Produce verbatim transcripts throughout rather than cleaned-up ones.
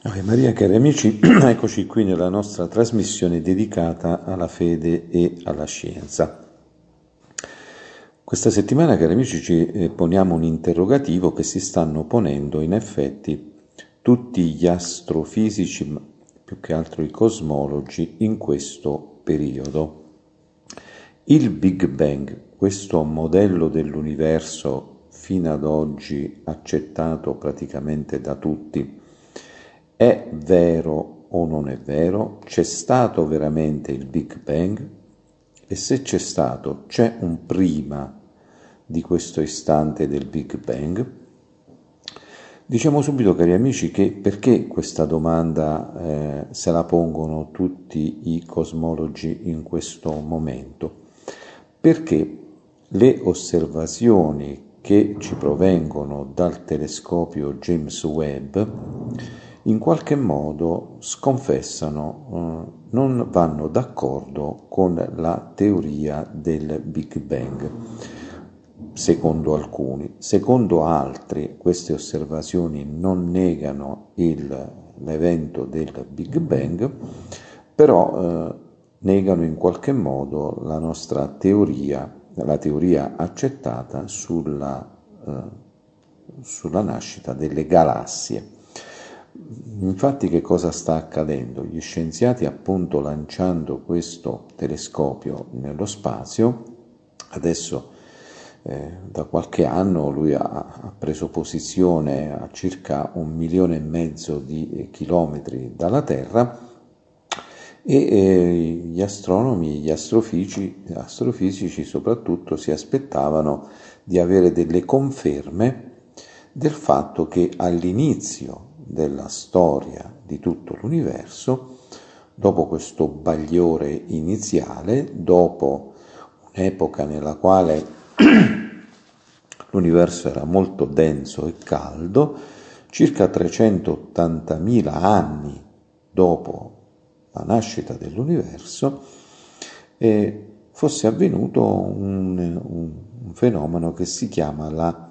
Ave Maria, cari amici, eccoci qui nella nostra trasmissione dedicata alla fede e alla scienza. Questa settimana, cari amici, ci poniamo un interrogativo che si stanno ponendo in effetti tutti gli astrofisici, più che altro i cosmologi, in questo periodo. Il Big Bang, questo modello dell'universo fino ad oggi accettato praticamente da tutti, è vero o non è vero? C'è stato veramente il Big Bang? E se c'è stato, c'è un prima di questo istante del Big Bang? Diciamo subito, cari amici, che perché questa domanda eh, se la pongono tutti i cosmologi in questo momento? Perché le osservazioni che ci provengono dal telescopio James Webb in qualche modo sconfessano, eh, non vanno d'accordo con la teoria del Big Bang, secondo alcuni. Secondo altri, queste osservazioni non negano il, l'evento del Big Bang, però eh, negano in qualche modo la nostra teoria, la teoria accettata sulla, eh, sulla nascita delle galassie. Infatti, che cosa sta accadendo? Gli scienziati, appunto, lanciando questo telescopio nello spazio, adesso eh, da qualche anno lui ha, ha preso posizione a circa un milione e mezzo di chilometri dalla Terra, e eh, gli astronomi, gli astrofisici, astrofisici soprattutto si aspettavano di avere delle conferme del fatto che all'inizio della storia di tutto l'universo, dopo questo bagliore iniziale, dopo un'epoca nella quale l'universo era molto denso e caldo, circa trecentottantamila anni dopo la nascita dell'universo, eh, fosse avvenuto un, un, un fenomeno che si chiama la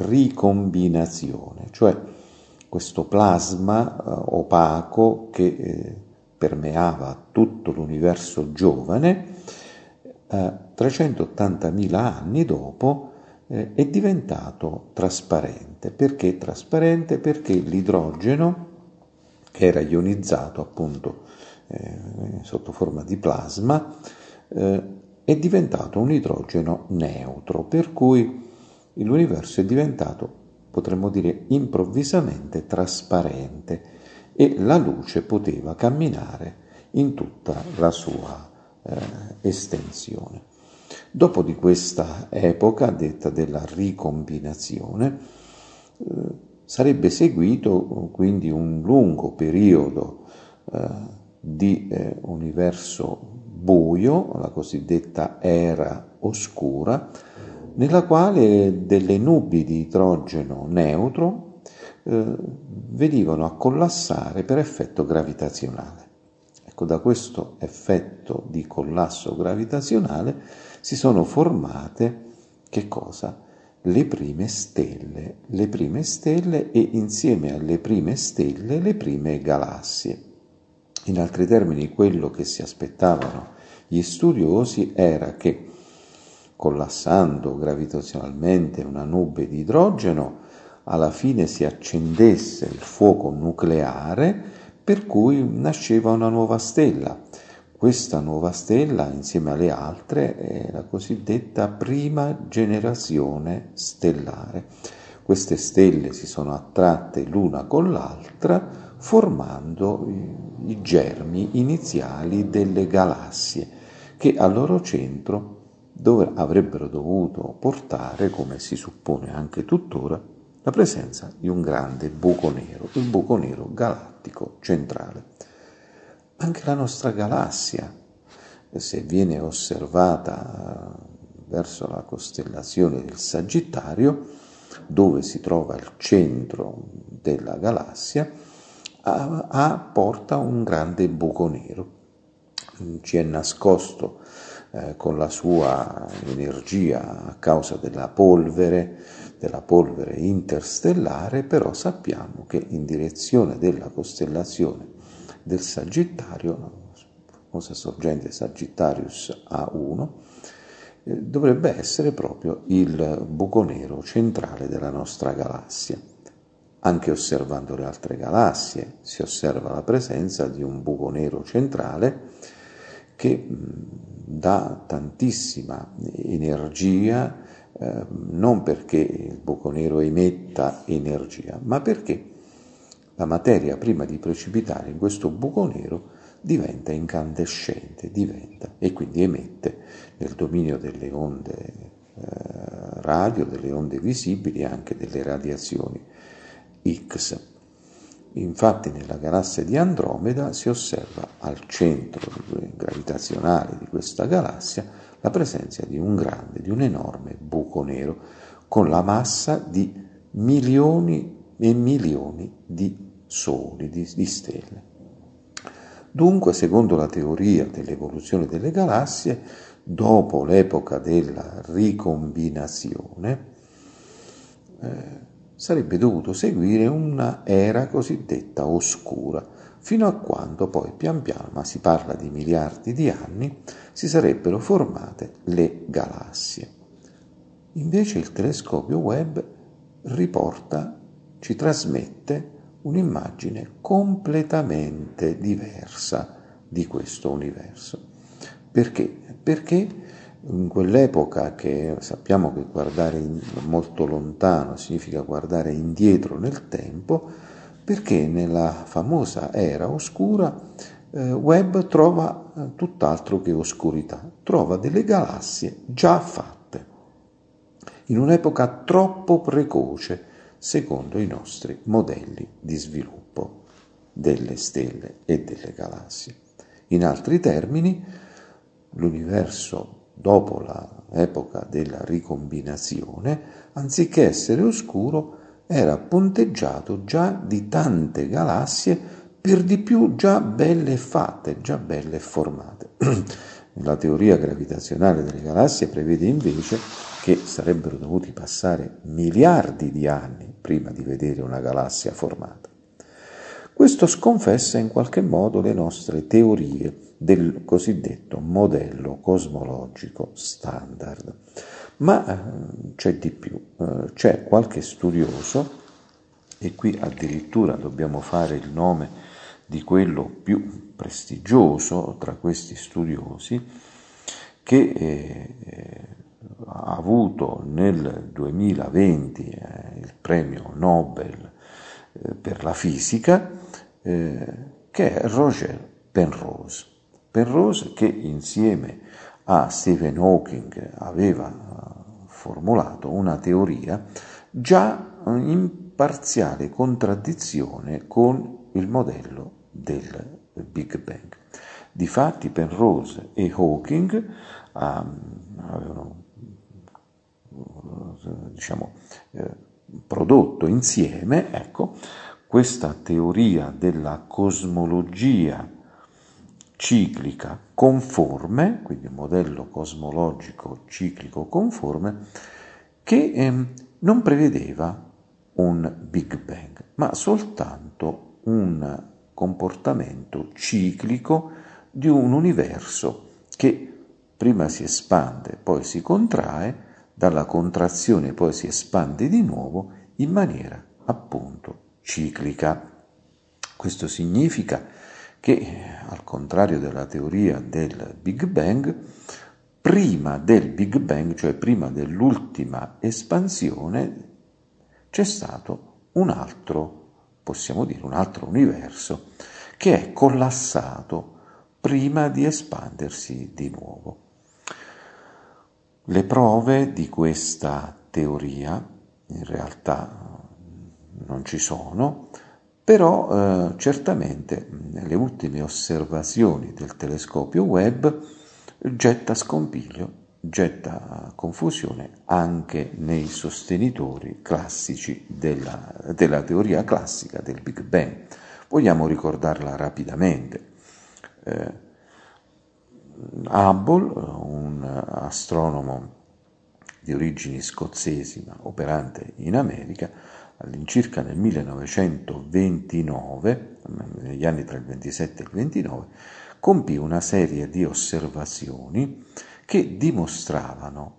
ricombinazione, cioè questo plasma eh, opaco che eh, permeava tutto l'universo giovane, eh, trecentottantamila anni dopo eh, è diventato trasparente. Perché trasparente? Perché l'idrogeno, che era ionizzato appunto eh, sotto forma di plasma, eh, è diventato un idrogeno neutro, per cui l'universo è diventato, potremmo dire, improvvisamente trasparente e la luce poteva camminare in tutta la sua eh, estensione. Dopo di questa epoca, detta della ricombinazione, eh, sarebbe seguito quindi un lungo periodo eh, di eh, universo buio, la cosiddetta era oscura, nella quale delle nubi di idrogeno neutro eh, venivano a collassare per effetto gravitazionale. Ecco, da questo effetto di collasso gravitazionale si sono formate, che cosa? Le prime stelle, le prime stelle e insieme alle prime stelle le prime galassie. In altri termini, quello che si aspettavano gli studiosi era che, collassando gravitazionalmente una nube di idrogeno, alla fine si accendesse il fuoco nucleare, per cui nasceva una nuova stella. Questa nuova stella, insieme alle altre, è la cosiddetta prima generazione stellare. Queste stelle si sono attratte l'una con l'altra, formando i germi iniziali delle galassie, che al loro centro dove avrebbero dovuto portare, come si suppone anche tuttora, la presenza di un grande buco nero, il buco nero galattico centrale. Anche la nostra galassia, se viene osservata verso la costellazione del Sagittario, dove si trova il centro della galassia, ha, porta un grande buco nero. Ci è nascosto eh, con la sua energia a causa della polvere, della polvere interstellare, però sappiamo che in direzione della costellazione del Sagittario, famosa sorgente Sagittarius A uno, eh, dovrebbe essere proprio il buco nero centrale della nostra galassia. Anche osservando le altre galassie si osserva la presenza di un buco nero centrale che dà tantissima energia, eh, non perché il buco nero emetta energia, ma perché la materia, prima di precipitare in questo buco nero, diventa incandescente, diventa e quindi emette nel dominio delle onde eh, radio, delle onde visibili, anche delle radiazioni X. Infatti nella galassia di Andromeda si osserva al centro gravitazionale di questa galassia la presenza di un grande, di un enorme buco nero con la massa di milioni e milioni di soli, di, di stelle. Dunque, secondo la teoria dell'evoluzione delle galassie, dopo l'epoca della ricombinazione, eh, sarebbe dovuto seguire una era cosiddetta oscura, fino a quando poi pian piano, ma si parla di miliardi di anni, si sarebbero formate le galassie. Invece il telescopio Webb riporta, ci trasmette un'immagine completamente diversa di questo universo. Perché? Perché in quell'epoca, che sappiamo che guardare in, molto lontano significa guardare indietro nel tempo, perché nella famosa era oscura eh, Webb trova eh, tutt'altro che oscurità, trova delle galassie già fatte, in un'epoca troppo precoce secondo i nostri modelli di sviluppo delle stelle e delle galassie. In altri termini, l'universo dopo l'epoca della ricombinazione, anziché essere oscuro, era punteggiato già di tante galassie, per di più già belle fatte, già belle formate. La teoria gravitazionale delle galassie prevede invece che sarebbero dovuti passare miliardi di anni prima di vedere una galassia formata. Questo sconfessa in qualche modo le nostre teorie del cosiddetto modello cosmologico standard. Ma eh, c'è di più, eh, c'è qualche studioso, e qui addirittura dobbiamo fare il nome di quello più prestigioso tra questi studiosi, che eh, ha avuto nel duemilaventi eh, il premio Nobel eh, per la fisica, eh, che è Roger Penrose. Penrose, che insieme a Stephen Hawking aveva formulato una teoria già in parziale contraddizione con il modello del Big Bang. Difatti Penrose e Hawking um, avevano diciamo eh, prodotto insieme, ecco, questa teoria della cosmologia ciclica conforme, quindi un modello cosmologico ciclico conforme, che ehm, non prevedeva un Big Bang, ma soltanto un comportamento ciclico di un universo che prima si espande, poi si contrae, dalla contrazione poi si espande di nuovo in maniera appunto ciclica. Questo significa che, al contrario della teoria del Big Bang, prima del Big Bang, cioè prima dell'ultima espansione, c'è stato un altro, possiamo dire, un altro universo che è collassato prima di espandersi di nuovo. Le prove di questa teoria in realtà non ci sono, però eh, certamente nelle ultime osservazioni del telescopio Webb getta scompiglio, getta confusione anche nei sostenitori classici della, della teoria classica del Big Bang. Vogliamo ricordarla rapidamente. Eh, Hubble, un astronomo di origini scozzesi ma operante in America, all'incirca nel millenovecentoventinove, negli anni tra il ventisette e il ventinove, compì una serie di osservazioni che dimostravano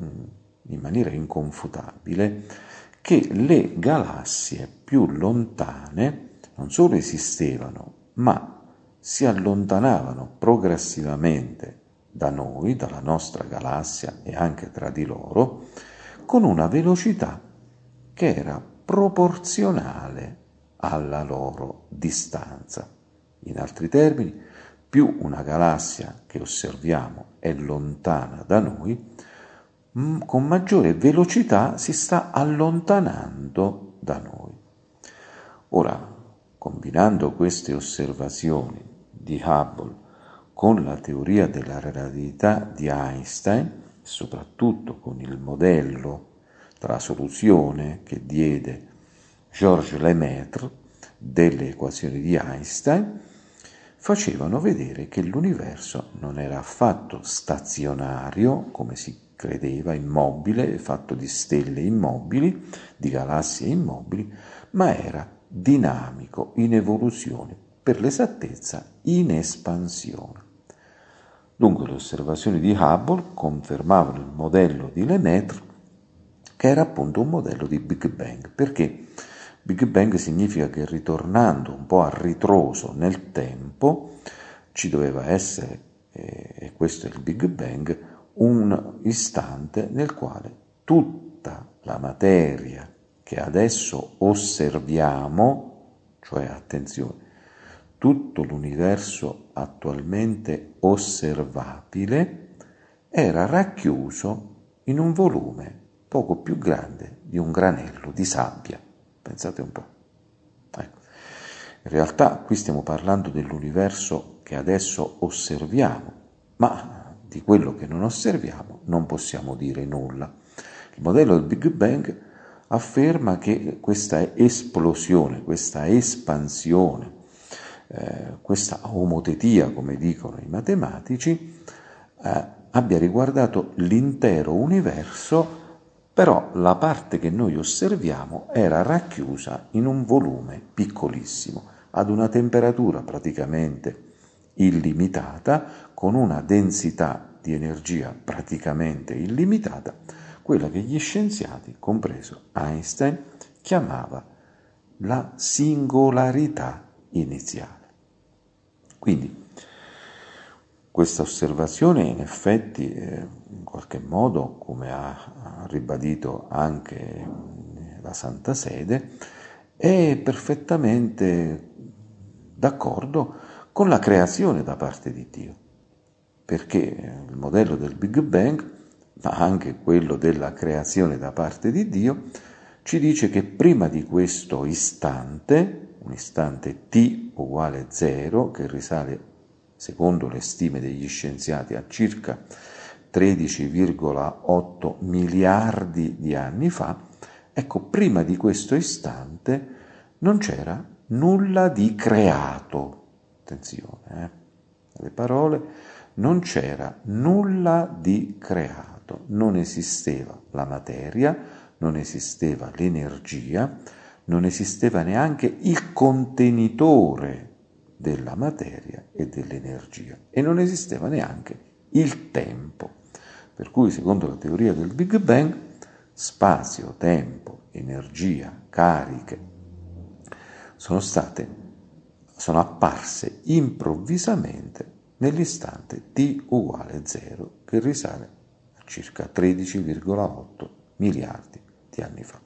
in maniera inconfutabile che le galassie più lontane non solo esistevano, ma si allontanavano progressivamente da noi, dalla nostra galassia e anche tra di loro, con una velocità che era proporzionale alla loro distanza. In altri termini, più una galassia che osserviamo è lontana da noi, con maggiore velocità si sta allontanando da noi. Ora, combinando queste osservazioni di Hubble con la teoria della relatività di Einstein, soprattutto con il modello tra soluzione che diede Georges Lemaître delle equazioni di Einstein, facevano vedere che l'universo non era affatto stazionario, come si credeva, immobile, fatto di stelle immobili, di galassie immobili, ma era dinamico, in evoluzione, per l'esattezza in espansione. Dunque le osservazioni di Hubble confermavano il modello di Lemaître, che era appunto un modello di Big Bang. Perché? Big Bang significa che ritornando un po' a ritroso nel tempo ci doveva essere, e questo è il Big Bang, un istante nel quale tutta la materia che adesso osserviamo, cioè attenzione, tutto l'universo attualmente osservabile, era racchiuso in un volume poco più grande di un granello di sabbia. Pensate un po'. Ecco. In realtà qui stiamo parlando dell'universo che adesso osserviamo, ma di quello che non osserviamo non possiamo dire nulla. Il modello del Big Bang afferma che questa esplosione, questa espansione, eh, questa omotetia, come dicono i matematici, eh, abbia riguardato l'intero universo, però la parte che noi osserviamo era racchiusa in un volume piccolissimo, ad una temperatura praticamente illimitata, con una densità di energia praticamente illimitata, quella che gli scienziati, compreso Einstein, chiamava la singolarità iniziale. Quindi questa osservazione in effetti eh, in qualche modo, come ha ribadito anche la Santa Sede, è perfettamente d'accordo con la creazione da parte di Dio, perché il modello del Big Bang, ma anche quello della creazione da parte di Dio, ci dice che prima di questo istante, un istante t uguale zero, che risale secondo le stime degli scienziati a circa tredici virgola otto miliardi di anni fa, ecco, prima di questo istante non c'era nulla di creato. Attenzione, eh? Le parole, non c'era nulla di creato, non esisteva la materia, non esisteva l'energia, non esisteva neanche il contenitore della materia e dell'energia, e non esisteva neanche il tempo. Per cui, secondo la teoria del Big Bang, spazio, tempo, energia, cariche sono state sono apparse improvvisamente nell'istante t uguale zero, che risale a circa tredici virgola otto miliardi di anni fa.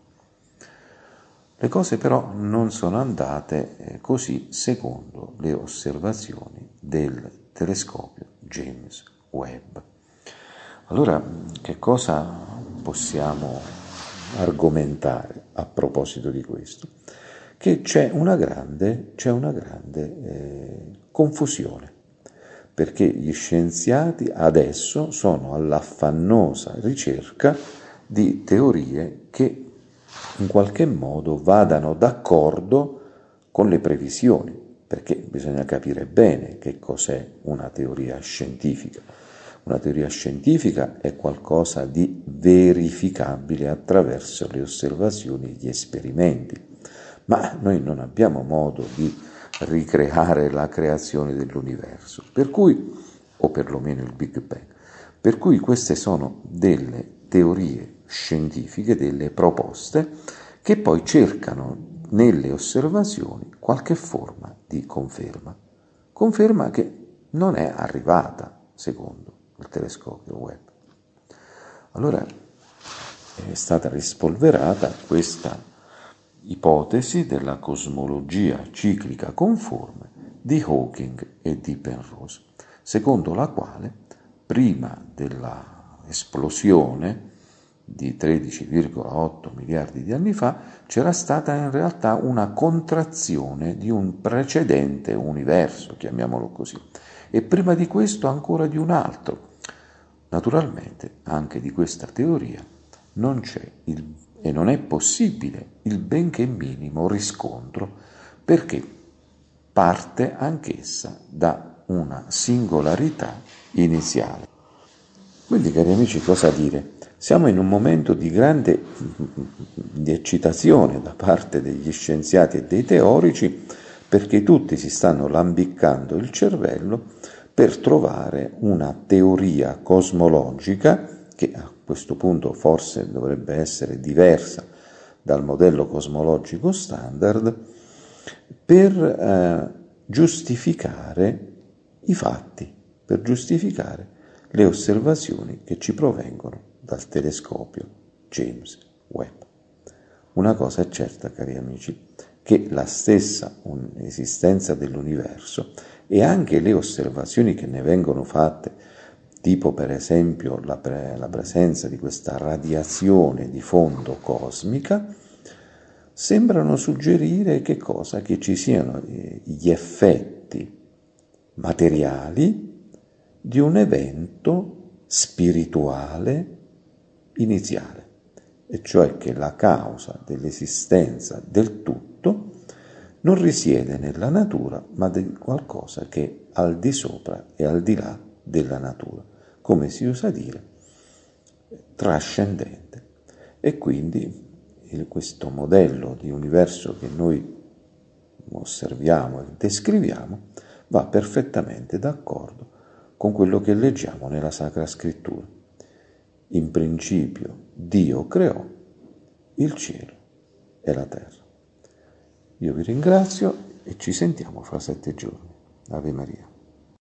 Le cose però non sono andate così secondo le osservazioni del telescopio James Webb. Allora, che cosa possiamo argomentare a proposito di questo? Che c'è una grande, c'è una grande eh, confusione, perché gli scienziati adesso sono all'affannosa ricerca di teorie che in qualche modo vadano d'accordo con le previsioni, perché bisogna capire bene che cos'è una teoria scientifica. Una teoria scientifica è qualcosa di verificabile attraverso le osservazioni e gli esperimenti, ma noi non abbiamo modo di ricreare la creazione dell'universo, per cui, o perlomeno il Big Bang, per cui queste sono delle teorie scientifiche, delle proposte che poi cercano nelle osservazioni qualche forma di conferma, conferma che non è arrivata secondo il telescopio Webb. Allora è stata rispolverata questa ipotesi della cosmologia ciclica conforme di Hawking e di Penrose, secondo la quale prima dell'esplosione di tredici virgola otto miliardi di anni fa c'era stata in realtà una contrazione di un precedente universo, chiamiamolo così, e prima di questo ancora di un altro. Naturalmente anche di questa teoria non c'è il, e non è possibile il benché minimo riscontro, perché parte anch'essa da una singolarità iniziale. Quindi, cari amici, cosa dire? Siamo in un momento di grande di eccitazione da parte degli scienziati e dei teorici, perché tutti si stanno lambiccando il cervello per trovare una teoria cosmologica che a questo punto forse dovrebbe essere diversa dal modello cosmologico standard, per eh, giustificare i fatti, per giustificare le osservazioni che ci provengono dal telescopio James Webb. Una cosa è certa, cari amici, che la stessa esistenza dell'universo e anche le osservazioni che ne vengono fatte, tipo per esempio la, pre- la presenza di questa radiazione di fondo cosmica, sembrano suggerire che cosa? Che ci siano gli effetti materiali di un evento spirituale iniziale, e cioè che la causa dell'esistenza del tutto non risiede nella natura, ma di qualcosa che è al di sopra e al di là della natura, come si usa dire, trascendente. E quindi il, questo modello di universo che noi osserviamo e descriviamo va perfettamente d'accordo con quello che leggiamo nella Sacra Scrittura. In principio Dio creò il cielo e la terra. Io vi ringrazio e ci sentiamo fra sette giorni. Ave Maria.